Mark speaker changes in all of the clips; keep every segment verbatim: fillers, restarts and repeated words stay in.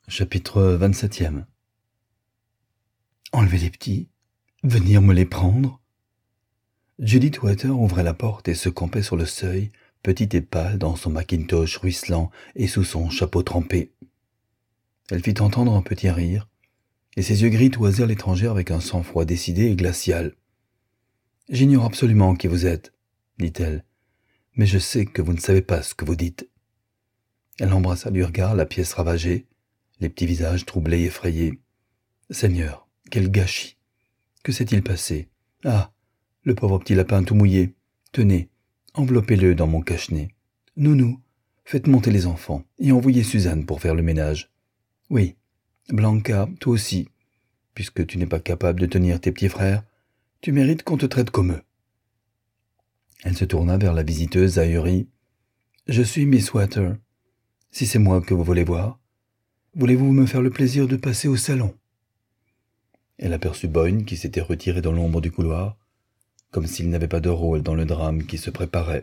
Speaker 1: Chapitre vingt-septième. Enlever les petits, venir me les prendre. Judith Water ouvrait la porte et se campait sur le seuil, petite et pâle dans son macintosh ruisselant et sous son chapeau trempé. Elle fit entendre un petit rire, et ses yeux gris toisirent l'étrangère avec un sang-froid décidé et glacial. « J'ignore absolument qui vous êtes, dit-elle, mais je sais que vous ne savez pas ce que vous dites. » Elle embrassa du regard la pièce ravagée, les petits visages troublés et effrayés. « Seigneur, quel gâchis! Que s'est-il passé? Ah, le pauvre petit lapin tout mouillé. Tenez, enveloppez-le dans mon cache-nez. Nounou, faites monter les enfants et envoyez Suzanne pour faire le ménage. Oui, Blanca, toi aussi. Puisque tu n'es pas capable de tenir tes petits frères, tu mérites qu'on te traite comme eux. » Elle se tourna vers la visiteuse ahurie. « Je suis Miss Water. Si c'est moi que vous voulez voir, voulez-vous me faire le plaisir de passer au salon ?» Elle aperçut Boyne qui s'était retiré dans l'ombre du couloir, comme s'il n'avait pas de rôle dans le drame qui se préparait.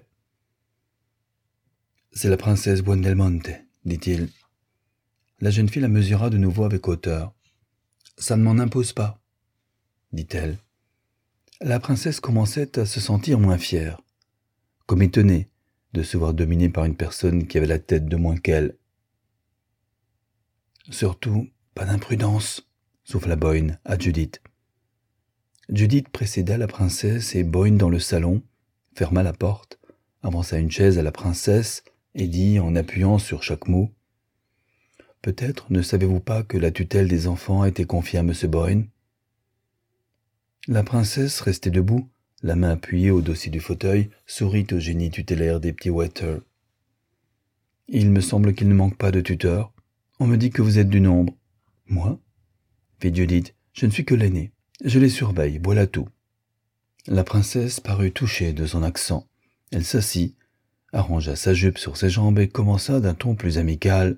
Speaker 1: « C'est la princesse Buondelmonte, dit-il. » La jeune fille la mesura de nouveau avec hauteur. « Ça ne m'en impose pas, dit-elle. » La princesse commençait à se sentir moins fière, comme étonnée de se voir dominée par une personne qui avait la tête de moins qu'elle. « Surtout, pas d'imprudence, » souffla Boyne à Judith. Judith précéda la princesse et Boyne dans le salon, ferma la porte, avança une chaise à la princesse et dit en appuyant sur chaque mot: « Peut-être ne savez-vous pas que la tutelle des enfants a été confiée à M. Boyne ?» La princesse, restée debout, la main appuyée au dossier du fauteuil, sourit au génie tutélaire des petits Water. « Il me semble qu'il ne manque pas de tuteurs. On me dit que vous êtes du nombre. »« Moi ?» fit Judith. « Je ne suis que l'aînée. Je les surveille, voilà tout. » La princesse parut touchée de son accent. Elle s'assit, arrangea sa jupe sur ses jambes et commença d'un ton plus amical.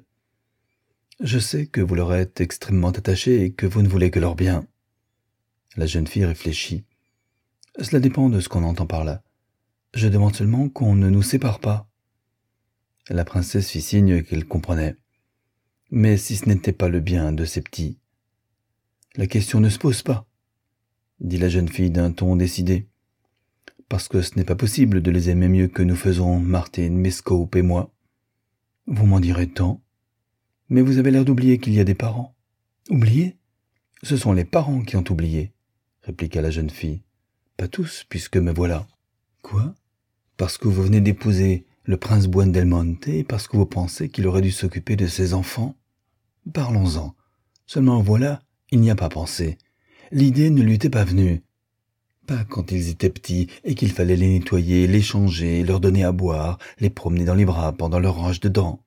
Speaker 1: « Je sais que vous leur êtes extrêmement attachés et que vous ne voulez que leur bien. » La jeune fille réfléchit. « Cela dépend de ce qu'on entend par là. Je demande seulement qu'on ne nous sépare pas. » La princesse fit signe qu'elle comprenait. « Mais si ce n'était pas le bien de ces petits ?» ?»« La question ne se pose pas, » dit la jeune fille d'un ton décidé. « Parce que ce n'est pas possible de les aimer mieux que nous faisons, Martin, Miss Cope et moi. Vous m'en direz tant. Mais vous avez l'air d'oublier qu'il y a des parents. »« Oublier ? Ce sont les parents qui ont oublié, » répliqua la jeune fille. « Pas tous, puisque me voilà. »« Quoi ? Parce que vous venez d'épouser le prince Buondelmonte et parce que vous pensez qu'il aurait dû s'occuper de ses enfants ? Parlons-en. Seulement voilà, il n'y a pas pensé. L'idée ne lui était pas venue. Pas quand ils étaient petits et qu'il fallait les nettoyer, les changer, leur donner à boire, les promener dans les bras pendant leur range de dents.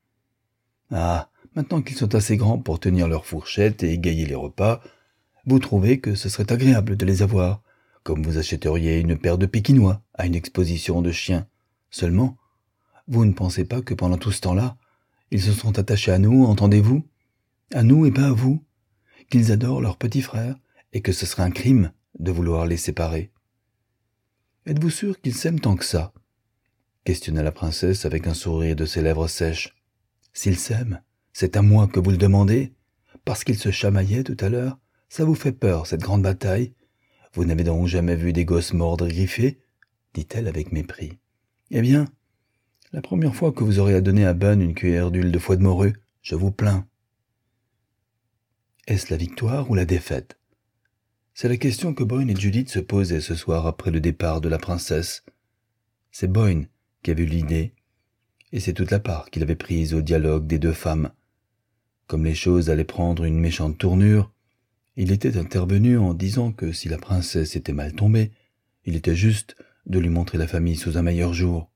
Speaker 1: Ah, maintenant qu'ils sont assez grands pour tenir leur fourchette et égayer les repas, vous trouvez que ce serait agréable de les avoir, comme vous achèteriez une paire de Pékinois à une exposition de chiens. Seulement, vous ne pensez pas que pendant tout ce temps-là, ils se sont attachés à nous, entendez-vous ? À nous et pas à vous, qu'ils adorent leurs petits frères et que ce serait un crime de vouloir les séparer. Êtes-vous sûr qu'ils s'aiment tant que ça ? Questionna la princesse avec un sourire de ses lèvres sèches. S'ils s'aiment, c'est à moi que vous le demandez ? Parce qu'ils se chamaillaient tout à l'heure, ça vous fait peur, cette grande bataille ? Vous n'avez donc jamais vu des gosses mordre et griffer ? Dit-elle avec mépris. Eh bien, la première fois que vous aurez à donner à Ben une cuillère d'huile de foie de morue, je vous plains. Est-ce la victoire ou la défaite ? C'est la question que Boyne et Judith se posaient ce soir après le départ de la princesse. C'est Boyne qui avait eu l'idée, et c'est toute la part qu'il avait prise au dialogue des deux femmes. Comme les choses allaient prendre une méchante tournure, il était intervenu en disant que si la princesse était mal tombée, il était juste de lui montrer la famille sous un meilleur jour.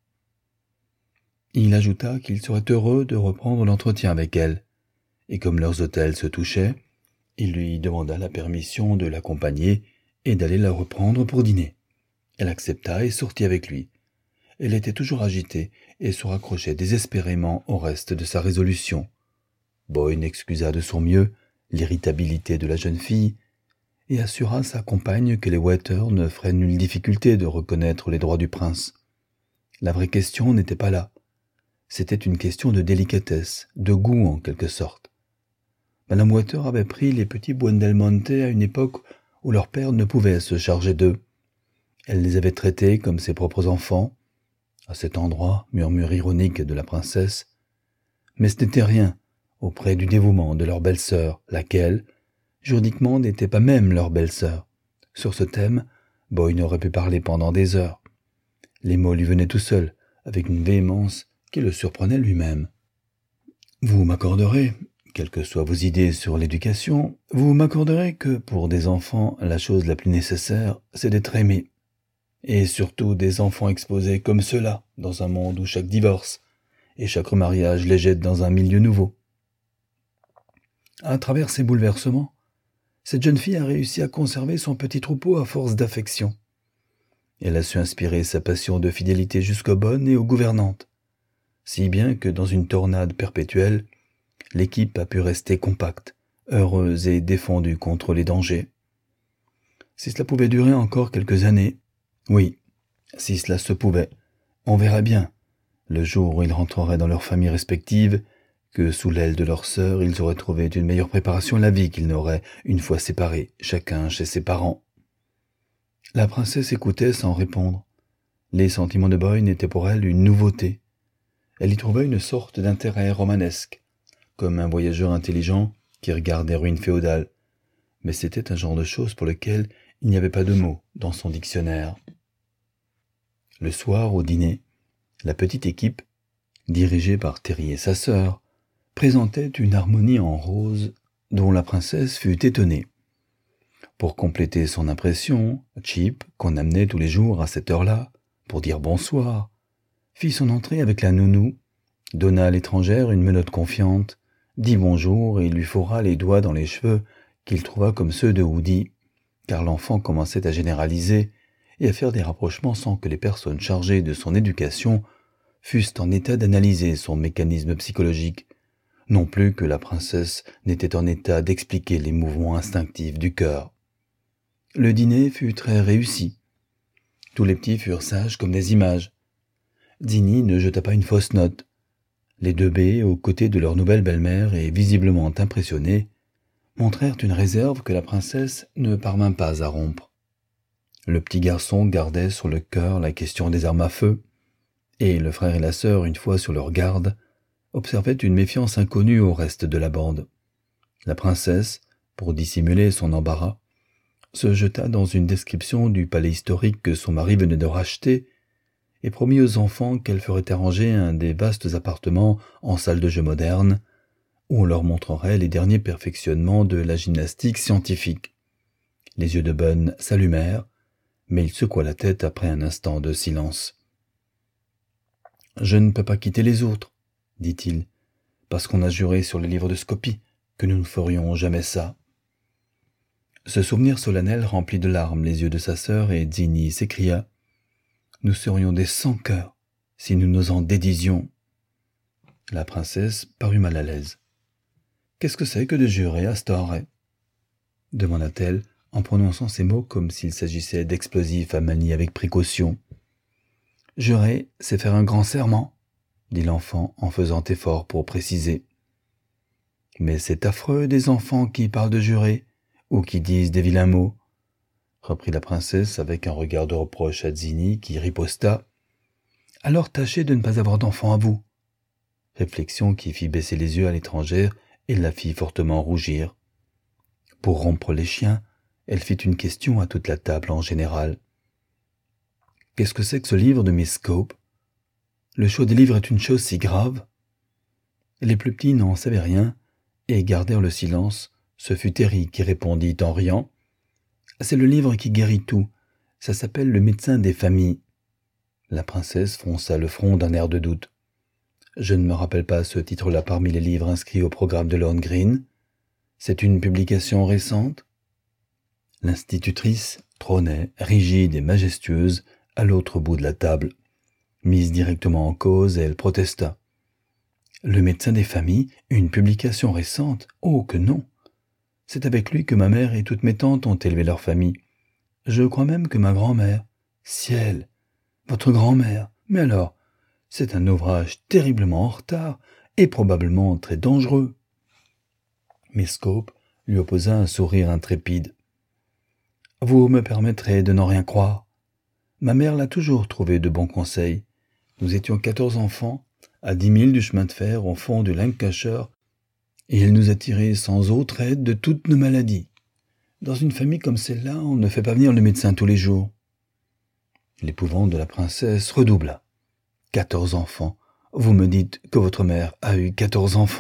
Speaker 1: Il ajouta qu'il serait heureux de reprendre l'entretien avec elle, et comme leurs hôtels se touchaient, il lui demanda la permission de l'accompagner et d'aller la reprendre pour dîner. Elle accepta et sortit avec lui. Elle était toujours agitée et se raccrochait désespérément au reste de sa résolution. Boyne excusa de son mieux l'irritabilité de la jeune fille et assura sa compagne que les Water ne feraient nulle difficulté de reconnaître les droits du prince. La vraie question n'était pas là. C'était une question de délicatesse, de goût en quelque sorte. Madame Water avait pris les petits Buondelmonte à une époque où leur père ne pouvait se charger d'eux. Elle les avait traités comme ses propres enfants. À cet endroit, murmure ironique de la princesse. Mais ce n'était rien auprès du dévouement de leur belle-sœur, laquelle, juridiquement, n'était pas même leur belle-sœur. Sur ce thème, Boyne aurait pu parler pendant des heures. Les mots lui venaient tout seuls, avec une véhémence qui le surprenait lui-même. Vous m'accorderez, quelles que soient vos idées sur l'éducation, vous m'accorderez que, pour des enfants, la chose la plus nécessaire, c'est d'être aimé. Et surtout des enfants exposés comme ceux-là, dans un monde où chaque divorce et chaque remariage les jette dans un milieu nouveau. À travers ces bouleversements, cette jeune fille a réussi à conserver son petit troupeau à force d'affection. Elle a su inspirer sa passion de fidélité jusqu'aux bonnes et aux gouvernantes, si bien que dans une tornade perpétuelle, l'équipe a pu rester compacte, heureuse et défendue contre les dangers. Si cela pouvait durer encore quelques années, oui, si cela se pouvait, on verrait bien, le jour où ils rentreraient dans leurs familles respectives, que sous l'aile de leur sœur, ils auraient trouvé une meilleure préparation à la vie qu'ils n'auraient, une fois séparés, chacun chez ses parents. La princesse écoutait sans répondre. Les sentiments de Boyne étaient pour elle une nouveauté. Elle y trouvait une sorte d'intérêt romanesque, comme un voyageur intelligent qui regarde des ruines féodales. Mais c'était un genre de choses pour lequel il n'y avait pas de mots dans son dictionnaire. Le soir, au dîner, la petite équipe, dirigée par Terry et sa sœur, présentait une harmonie en rose dont la princesse fut étonnée. Pour compléter son impression, Chip, qu'on amenait tous les jours à cette heure-là, pour dire bonsoir, fit son entrée avec la nounou, donna à l'étrangère une menotte confiante, dit bonjour et lui fourra les doigts dans les cheveux qu'il trouva comme ceux de Woody, car l'enfant commençait à généraliser et à faire des rapprochements sans que les personnes chargées de son éducation fussent en état d'analyser son mécanisme psychologique, non plus que la princesse n'était en état d'expliquer les mouvements instinctifs du cœur. Le dîner fut très réussi. Tous les petits furent sages comme des images. Dini ne jeta pas une fausse note. Les deux baies, aux côtés de leur nouvelle belle-mère et visiblement impressionnés, montrèrent une réserve que la princesse ne parvint pas à rompre. Le petit garçon gardait sur le cœur la question des armes à feu, et le frère et la sœur, une fois sur leur garde, observaient une méfiance inconnue au reste de la bande. La princesse, pour dissimuler son embarras, se jeta dans une description du palais historique que son mari venait de racheter et promit aux enfants qu'elle ferait arranger un des vastes appartements en salle de jeu moderne, où on leur montrerait les derniers perfectionnements de la gymnastique scientifique. Les yeux de Bunn s'allumèrent, mais il secoua la tête après un instant de silence. « Je ne peux pas quitter les autres, » dit-il, « parce qu'on a juré sur le livre de Scopie que nous ne ferions jamais ça. » Ce souvenir solennel remplit de larmes les yeux de sa sœur et Dini s'écria « Nous serions des sans-cœurs si nous nous en dédisions. » La princesse parut mal à l'aise. « Qu'est-ce que c'est que de jurer à Storre ?» demanda-t-elle en prononçant ces mots comme s'il s'agissait d'explosifs à manier avec précaution. « Jurer, c'est faire un grand serment, » dit l'enfant en faisant effort pour préciser. « Mais c'est affreux des enfants qui parlent de jurer, ou qui disent des vilains mots, » reprit la princesse avec un regard de reproche à Dini qui riposta. « Alors tâchez de ne pas avoir d'enfant à vous. » Réflexion qui fit baisser les yeux à l'étrangère et la fit fortement rougir. Pour rompre les chiens, elle fit une question à toute la table en général. « Qu'est-ce que c'est que ce livre de Miss Scope ? Le choix des livres est une chose si grave ?» Les plus petits n'en savaient rien et gardèrent le silence. Ce fut Terry qui répondit en riant. « C'est le livre qui guérit tout. Ça s'appelle Le médecin des familles. » La princesse fronça le front d'un air de doute. « Je ne me rappelle pas ce titre-là parmi les livres inscrits au programme de Lord Green. C'est une publication récente ?» L'institutrice trônait, rigide et majestueuse, à l'autre bout de la table. Mise directement en cause, elle protesta. « Le médecin des familles, une publication récente ? Oh que non ! C'est avec lui que ma mère et toutes mes tantes ont élevé leur famille. Je crois même que ma grand-mère... Ciel ! Votre grand-mère ! Mais alors, c'est un ouvrage terriblement en retard et probablement très dangereux. » Miss Cope lui opposa un sourire intrépide. « Vous me permettrez de n'en rien croire. Ma mère l'a toujours trouvé de bons conseils. Nous étions quatorze enfants, à dix milles du chemin de fer au fond du Lancashire, et il nous a tirés sans autre aide de toutes nos maladies. Dans une famille comme celle-là, on ne fait pas venir le médecin tous les jours. » L'épouvante de la princesse redoubla. « Quatorze enfants. Vous me dites que votre mère a eu quatorze enfants. »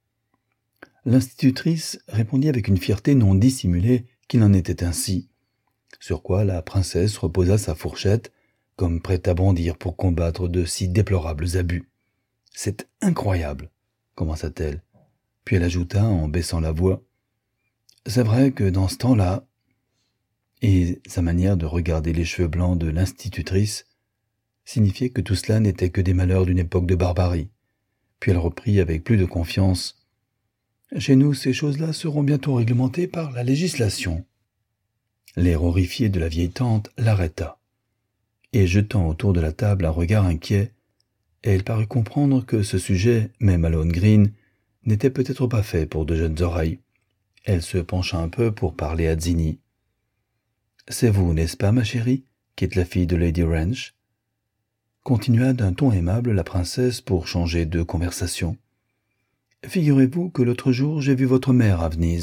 Speaker 1: L'institutrice répondit avec une fierté non dissimulée qu'il en était ainsi, sur quoi la princesse reposa sa fourchette, comme prête à bondir pour combattre de si déplorables abus. « C'est incroyable, » commença-t-elle, puis elle ajouta en baissant la voix. « C'est vrai que dans ce temps-là... » Et sa manière de regarder les cheveux blancs de l'institutrice signifiait que tout cela n'était que des malheurs d'une époque de barbarie. Puis elle reprit avec plus de confiance. « Chez nous, ces choses-là seront bientôt réglementées par la législation. » L'air horrifié de la vieille tante l'arrêta, et jetant autour de la table un regard inquiet, elle parut comprendre que ce sujet, même à Lawn Green, n'était peut-être pas fait pour de jeunes oreilles. Elle se pencha un peu pour parler à Zinnie. « C'est vous, n'est-ce pas, ma chérie, qui êtes la fille de Lady Ranch ?» Continua d'un ton aimable la princesse pour changer de conversation. « Figurez-vous que l'autre jour j'ai vu votre mère à Venise. »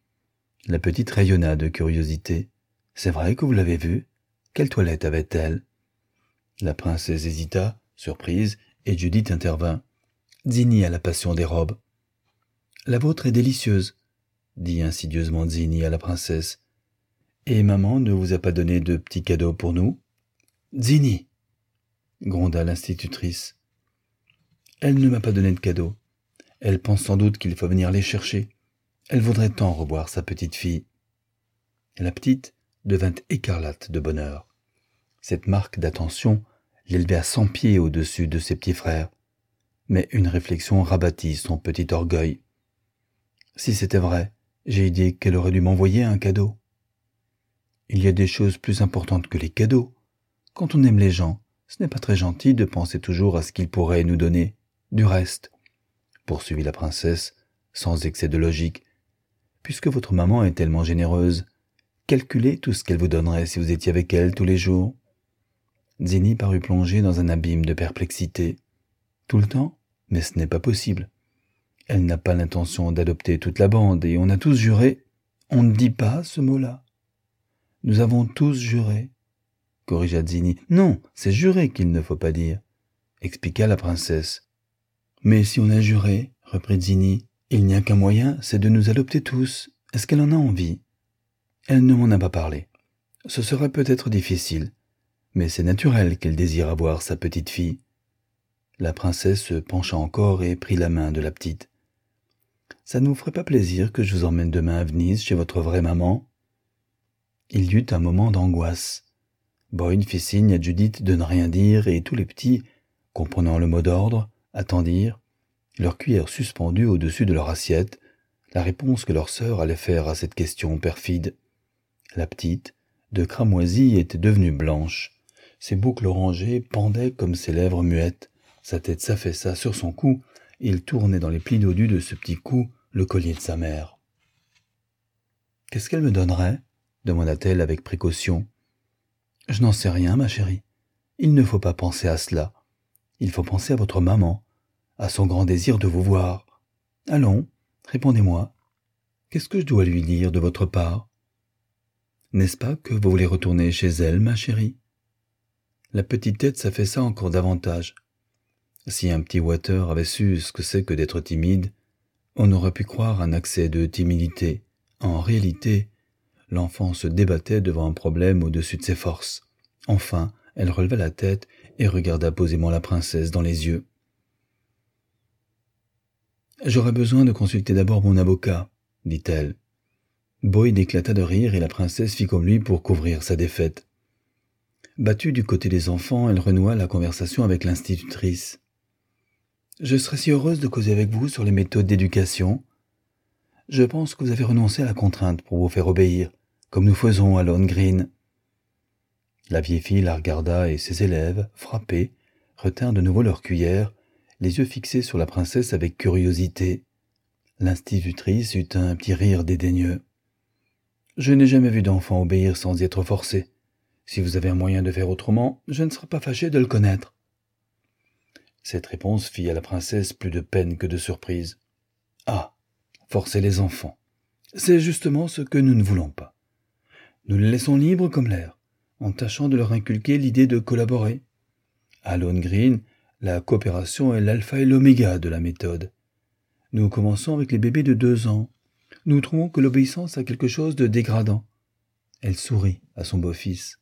Speaker 1: La petite rayonna de curiosité. « C'est vrai que vous l'avez vue? Quelle toilette avait-elle » La princesse hésita, surprise, et Judith intervint. « Zinnie a la passion des robes. »« La vôtre est délicieuse, » dit insidieusement Zinnie à la princesse. « Et maman ne vous a pas donné de petits cadeaux pour nous ?»« Zinnie !» gronda l'institutrice. « Elle ne m'a pas donné de cadeaux. Elle pense sans doute qu'il faut venir les chercher. Elle voudrait tant revoir sa petite fille. » La petite devint écarlate de bonheur. Cette marque d'attention l'élevait à cent pieds au-dessus de ses petits frères. Mais une réflexion rabattit son petit orgueil. « Si c'était vrai, j'ai idée qu'elle aurait dû m'envoyer un cadeau. » Il y a des choses plus importantes que les cadeaux. Quand on aime les gens, ce n'est pas très gentil de penser toujours à ce qu'ils pourraient nous donner. Du reste, poursuivit la princesse, sans excès de logique, puisque votre maman est tellement généreuse, calculez tout ce qu'elle vous donnerait si vous étiez avec elle tous les jours. Zinnie parut plongée dans un abîme de perplexité. Tout le temps? Mais ce n'est pas possible. Elle n'a pas l'intention d'adopter toute la bande, et on a tous juré. On ne dit pas ce mot-là. Nous avons tous juré, corrigea Zinnie. Non, c'est juré qu'il ne faut pas dire, expliqua la princesse. Mais si on a juré, reprit Zinnie, il n'y a qu'un moyen, c'est de nous adopter tous. Est-ce qu'elle en a envie? Elle ne m'en a pas parlé. Ce serait peut-être difficile, mais c'est naturel qu'elle désire avoir sa petite fille. La princesse se pencha encore et prit la main de la petite. « Ça ne vous ferait pas plaisir que je vous emmène demain à Venise chez votre vraie maman ?» Il y eut un moment d'angoisse. Boyd fit signe à Judith de ne rien dire et tous les petits, comprenant le mot d'ordre, attendirent, leur cuillère suspendue au-dessus de leur assiette, la réponse que leur sœur allait faire à cette question perfide. La petite, de cramoisie, était devenue blanche. Ses boucles orangées pendaient comme ses lèvres muettes. Sa tête s'affaissa sur son cou et il tournait dans les plis dodus de ce petit cou le collier de sa mère. « Qu'est-ce qu'elle me donnerait ?» demanda-t-elle avec précaution. « Je n'en sais rien, ma chérie. Il ne faut pas penser à cela. Il faut penser à votre maman, à son grand désir de vous voir. Allons, répondez-moi. Qu'est-ce que je dois lui dire de votre part? N'est-ce pas que vous voulez retourner chez elle, ma chérie ?» La petite tête s'affaissa encore davantage. Si un petit Water avait su ce que c'est que d'être timide, on aurait pu croire un accès de timidité. En réalité, l'enfant se débattait devant un problème au-dessus de ses forces. Enfin, elle releva la tête et regarda posément la princesse dans les yeux. « J'aurais besoin de consulter d'abord mon avocat, » dit-elle. Boyd éclata de rire et la princesse fit comme lui pour couvrir sa défaite. Battue du côté des enfants, elle renoua la conversation avec l'institutrice. « Je serais si heureuse de causer avec vous sur les méthodes d'éducation. Je pense que vous avez renoncé à la contrainte pour vous faire obéir, comme nous faisons à Lawn Green. » La vieille fille la regarda et ses élèves, frappés, retinrent de nouveau leur cuillère, les yeux fixés sur la princesse avec curiosité. L'institutrice eut un petit rire dédaigneux. « Je n'ai jamais vu d'enfant obéir sans y être forcé. Si vous avez un moyen de faire autrement, je ne serais pas fâché de le connaître. » Cette réponse fit à la princesse plus de peine que de surprise. « Ah, forcer les enfants, c'est justement ce que nous ne voulons pas. Nous les laissons libres comme l'air, en tâchant de leur inculquer l'idée de collaborer. À Lohengrin, la coopération est l'alpha et l'oméga de la méthode. Nous commençons avec les bébés de deux ans. Nous trouvons que l'obéissance a quelque chose de dégradant. » Elle sourit à son beau-fils.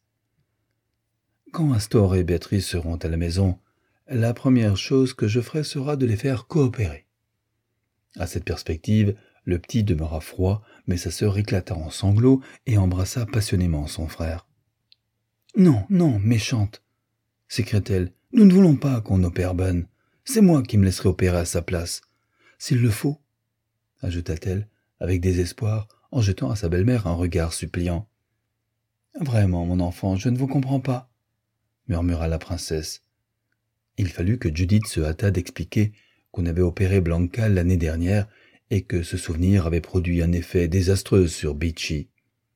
Speaker 1: « Quand Astor et Béatrice seront à la maison, la première chose que je ferai sera de les faire coopérer. » À cette perspective, le petit demeura froid, mais sa sœur éclata en sanglots et embrassa passionnément son frère. « Non, non, méchante !» s'écria-t-elle. « Nous ne voulons pas qu'on opère Ben. C'est moi qui me laisserai opérer à sa place. S'il le faut, » ajouta-t-elle avec désespoir en jetant à sa belle-mère un regard suppliant. « Vraiment, mon enfant, je ne vous comprends pas, » murmura la princesse. Il fallut que Judith se hâtât d'expliquer qu'on avait opéré Blanca l'année dernière et que ce souvenir avait produit un effet désastreux sur Beachy.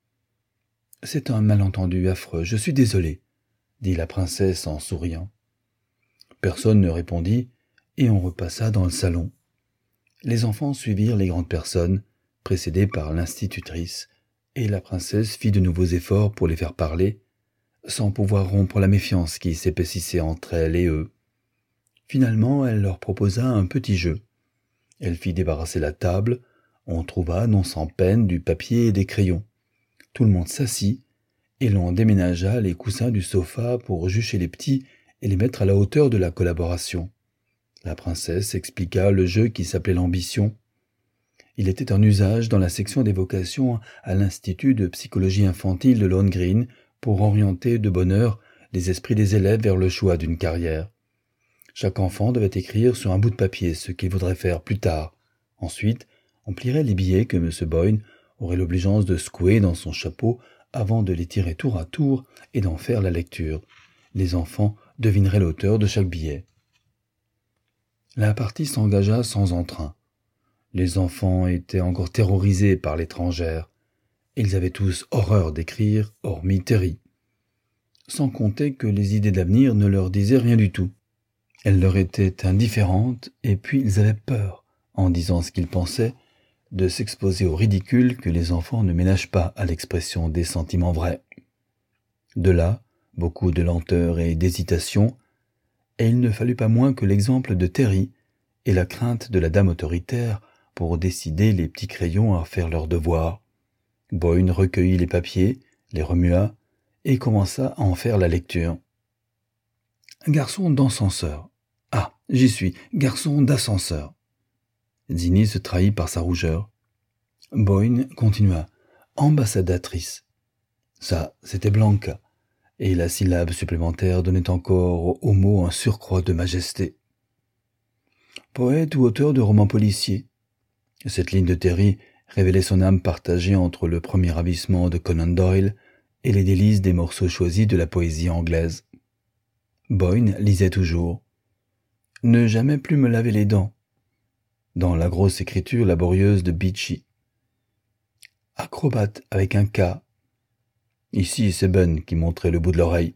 Speaker 1: « C'est un malentendu affreux, je suis désolée, » dit la princesse en souriant. Personne ne répondit et on repassa dans le salon. Les enfants suivirent les grandes personnes, précédées par l'institutrice, et la princesse fit de nouveaux efforts pour les faire parler, sans pouvoir rompre la méfiance qui s'épaississait entre elle et eux. Finalement, elle leur proposa un petit jeu. Elle fit débarrasser la table, on trouva, non sans peine, du papier et des crayons. Tout le monde s'assit, et l'on déménagea les coussins du sofa pour jucher les petits et les mettre à la hauteur de la collaboration. La princesse expliqua le jeu qui s'appelait l'ambition. Il était en usage dans la section des vocations à l'Institut de psychologie infantile de Lohengrin pour orienter de bonne heure les esprits des élèves vers le choix d'une carrière. Chaque enfant devait écrire sur un bout de papier ce qu'il voudrait faire plus tard. Ensuite, on plierait les billets que M. Boyne aurait l'obligeance de secouer dans son chapeau avant de les tirer tour à tour et d'en faire la lecture. Les enfants devineraient l'auteur de chaque billet. La partie s'engagea sans entrain. Les enfants étaient encore terrorisés par l'étrangère. Ils avaient tous horreur d'écrire, hormis Terry. Sans compter que les idées d'avenir ne leur disaient rien du tout. Elles leur étaient indifférentes, et puis ils avaient peur, en disant ce qu'ils pensaient, de s'exposer au ridicule que les enfants ne ménagent pas à l'expression des sentiments vrais. De là, beaucoup de lenteur et d'hésitation, et il ne fallut pas moins que l'exemple de Terry et la crainte de la dame autoritaire pour décider les petits crayons à faire leur devoir. Boyne recueillit les papiers, les remua, et commença à en faire la lecture. Garçon d'ascenseur. Ah, j'y suis, garçon d'ascenseur. Zinni se trahit par sa rougeur. Boyne continua. Ambassadrice. Ça, c'était Blanca, et la syllabe supplémentaire donnait encore au mot un surcroît de majesté. Poète ou auteur de romans policiers. Cette ligne de Terry révélait son âme partagée entre le premier ravissement de Conan Doyle et les délices des morceaux choisis de la poésie anglaise. Boyne lisait toujours. Ne jamais plus me laver les dents. Dans la grosse écriture laborieuse de Beachy. Acrobate avec un K. Ici, c'est Ben qui montrait le bout de l'oreille.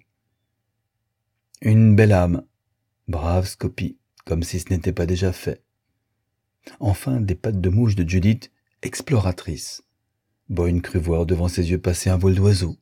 Speaker 1: Une belle âme. Brave Scopie, comme si ce n'était pas déjà fait. Enfin, des pattes de mouche de Judith, exploratrice. Boyne crut voir devant ses yeux passer un vol d'oiseau.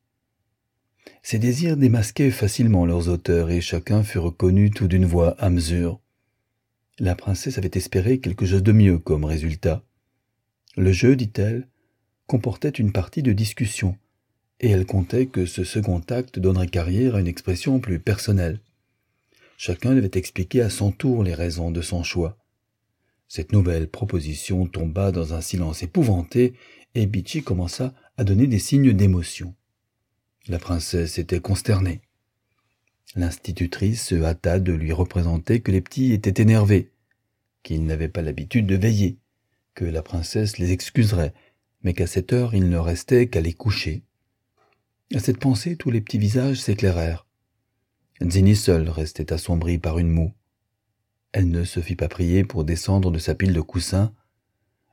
Speaker 1: Ces désirs démasquaient facilement leurs auteurs et chacun fut reconnu tout d'une voix à mesure. La princesse avait espéré quelque chose de mieux comme résultat. Le jeu, dit-elle, comportait une partie de discussion, et elle comptait que ce second acte donnerait carrière à une expression plus personnelle. Chacun devait expliquer à son tour les raisons de son choix. Cette nouvelle proposition tomba dans un silence épouvanté, et Beachy commença à donner des signes d'émotion. La princesse était consternée. L'institutrice se hâta de lui représenter que les petits étaient énervés, qu'ils n'avaient pas l'habitude de veiller, que la princesse les excuserait, mais qu'à cette heure il ne restait qu'à les coucher. À cette pensée, tous les petits visages s'éclairèrent. Zinni seule restait assombrie par une moue. Elle ne se fit pas prier pour descendre de sa pile de coussins,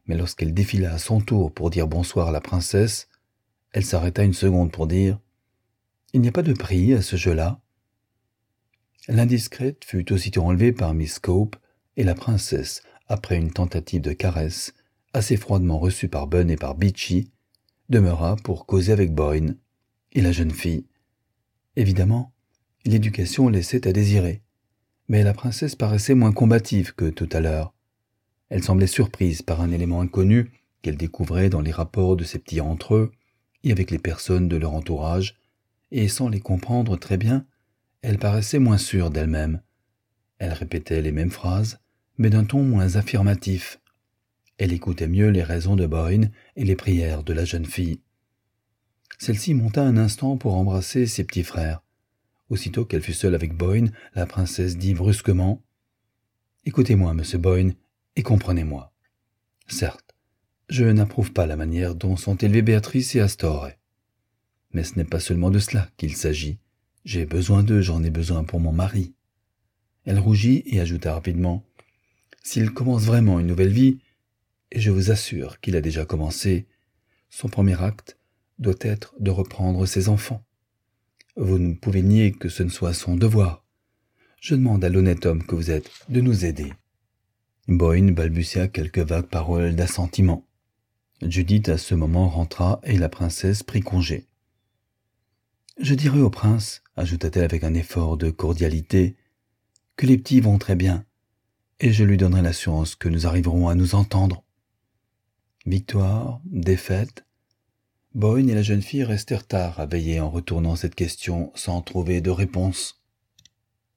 Speaker 1: mais lorsqu'elle défila à son tour pour dire bonsoir à la princesse, elle s'arrêta une seconde pour dire « Il n'y a pas de prix à ce jeu-là ». L'indiscrète fut aussitôt enlevée par Miss Cope, et la princesse, après une tentative de caresse, assez froidement reçue par Bun et par Beachy, demeura pour causer avec Boyne et la jeune fille. Évidemment, l'éducation laissait à désirer, mais la princesse paraissait moins combative que tout à l'heure. Elle semblait surprise par un élément inconnu qu'elle découvrait dans les rapports de ses petits entre eux et avec les personnes de leur entourage, et sans les comprendre très bien, elle paraissait moins sûre d'elle-même. Elle répétait les mêmes phrases, mais d'un ton moins affirmatif. Elle écoutait mieux les raisons de Boyne et les prières de la jeune fille. Celle-ci monta un instant pour embrasser ses petits frères. Aussitôt qu'elle fut seule avec Boyne, la princesse dit brusquement « Écoutez-moi, monsieur Boyne, et comprenez-moi. Certes, je n'approuve pas la manière dont sont élevées Béatrice et Astor. Mais ce n'est pas seulement de cela qu'il s'agit. J'ai besoin d'eux, j'en ai besoin pour mon mari. » Elle rougit et ajouta rapidement « S'il commence vraiment une nouvelle vie, et je vous assure qu'il a déjà commencé, son premier acte doit être de reprendre ses enfants. Vous ne pouvez nier que ce ne soit son devoir. Je demande à l'honnête homme que vous êtes de nous aider. » Boyne balbutia quelques vagues paroles d'assentiment. Judith à ce moment rentra et la princesse prit congé. « Je dirai au prince, ajouta-t-elle avec un effort de cordialité, que les petits vont très bien, et je lui donnerai l'assurance que nous arriverons à nous entendre. » Victoire, défaite, Boyne et la jeune fille restèrent tard à veiller en retournant cette question sans trouver de réponse.